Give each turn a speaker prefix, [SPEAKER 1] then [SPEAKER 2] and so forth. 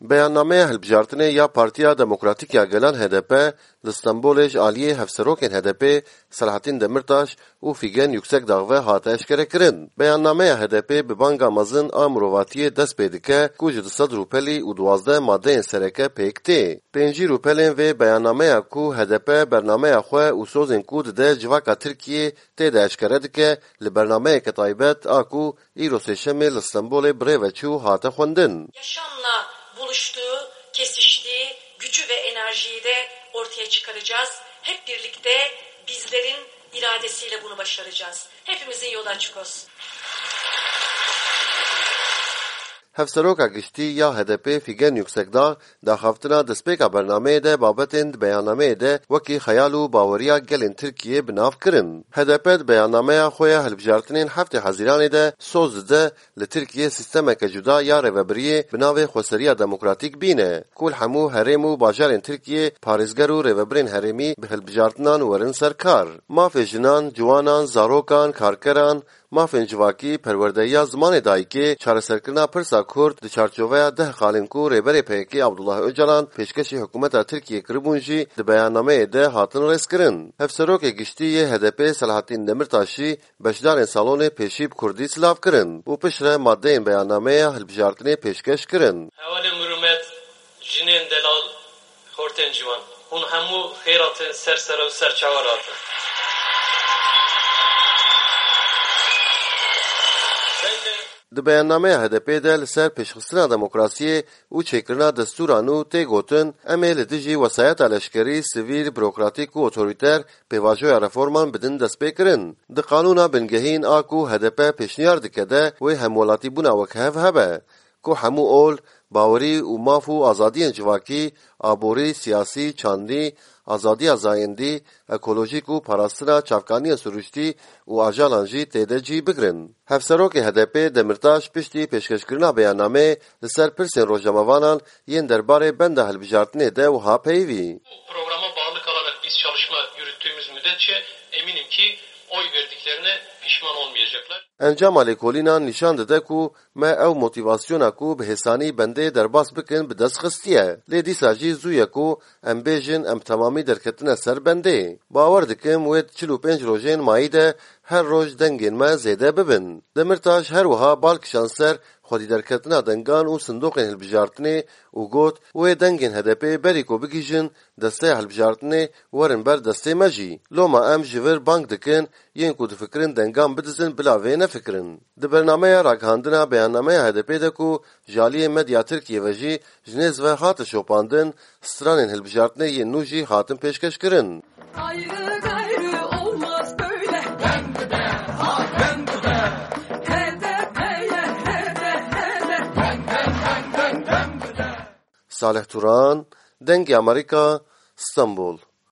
[SPEAKER 1] Beyannameye hilbijartinê ya Partiya Demokratîk ya Gelan HDP li Stenbolê ji aliyê hevserokên HDP Selahattin Demirtaş û Figen Yüksekdağ ve hate eşkerekirin. Beyannameya HDP bi banga mezin a mirovatiyê dest pê dike ku ji 200 rûpelî û 12 maddeyên sereke pêk tê. Pêncî rûpelên vê beyannameya ku HDP bernameya xwe û sozên ku dide civaka Tirkiyê tê de eşkere dike li bernameyeke taybet a ku îro sêşemê li Stenbolê birêve çû hate xwendin.
[SPEAKER 2] Yaşamla buluştuğu, kesiştiği gücü ve enerjiyi de ortaya çıkaracağız. Hep birlikte bizlerin iradesiyle bunu başaracağız. Hepimizin yolu açık olsun.
[SPEAKER 1] Hevseroka giştî ya HDP Figen Yüksekdağ daxaftina destpêka bernameyê de babetên di beyannameyê de wekî xeyal û baweriya gelên Tirkiyê bi nav kirin. HDP di beyannameya xwe ya hilbijartinên heftê Hezîranê de soz dide li Tirkiyê sîstemeke cuda ya rêvebiriyê bi navê Xweseriya Demokratîk bîne ku li hemû herêm û bajarên Tirkiyê parêzger û rêveberên herêmî bi hilbijartinan werin serkar. Mafê jinan, ciwanan, zarokan, karkeran, mafên civakî, perwerdehiya zimanê dayîkê, çareserkirina pirsa Kurd di çarçoveya 10 xalên ku rêberê PKK Abdullah Öcalan pêşkêşî hikûmeta Tirkiyê kiribûn jî di beyannameyê de hatin rêzkirin. Hevserokê giştî yê HDP Selahattin Demirtaş jî beşdarên salonê pêşî bi Kurdî silav kirin û piştre maddeyên beyannameya hilbijartinê pêşkeş kirin.
[SPEAKER 3] Hevalê miromet jinên delal hortên ciwan hûn hemû xêratin sersere û serçawa ratin.
[SPEAKER 1] Di beyannameya HDP de li ser pêşxistina demokrasiyê û çêkirina desturan û tê gotin em ê li dijî wesayeta leşkerî, sivîl, bürokratîk û otorîter pêvajoya reforman bidin destpêkirin. Di qanûna bingehîn a ku HDP pêşniyar dike de wê hemwelatîbûna wekhev hebe ku hemû ol, bawerî û maf û azadiyên civakî, aborî, siyasî, çandî, azadiya zayendî, ekolojîk û parastina çavkaniyên süruştî û ajalan jî têde cî bigirin. Hevserokê HDP Demirtaş piştî pêşkêşkirina beyannameyê li ser pirsên rojnamevanan yên derbarê benda hilbijartinê de wiha peyivî.
[SPEAKER 3] Programa bağlı kalarak biz çalışma yürüttüğümüz müddetçe eminim ki oy verdiklerine pişman olmayacaklar.
[SPEAKER 1] Encama lêkolînan nîşan dide ku me ew motivasyona ku bi hêsanî bendê derbas bikin bi dest xistiye. Lê dîsa jî zû ye ku em bêjin em temamî derketine ser bendê. Bawer dikim wê 45 rojên mayî de her roj dengên me zêde bibin. Demirtaş her wiha bal kişan ser xwedî derketina dengan û sindoqên hilbijartinê û got wê dengên HDP berî ku bigîjin desteya hilbijartinê werin ber destê me jî. Loma em ji vir bang dikin yên ku difikirin dengan bidizin bila vê nefikirin. Di bernameya ragihandina beyannameya HDP de ku ji aliyê medya Tirkiye ve jî ji nêz ve hate şopandin, stranên hilbijartinê yên nû jî hatin pêşkeşkirin. Salih Turan, Dengê Amerika, İstanbul.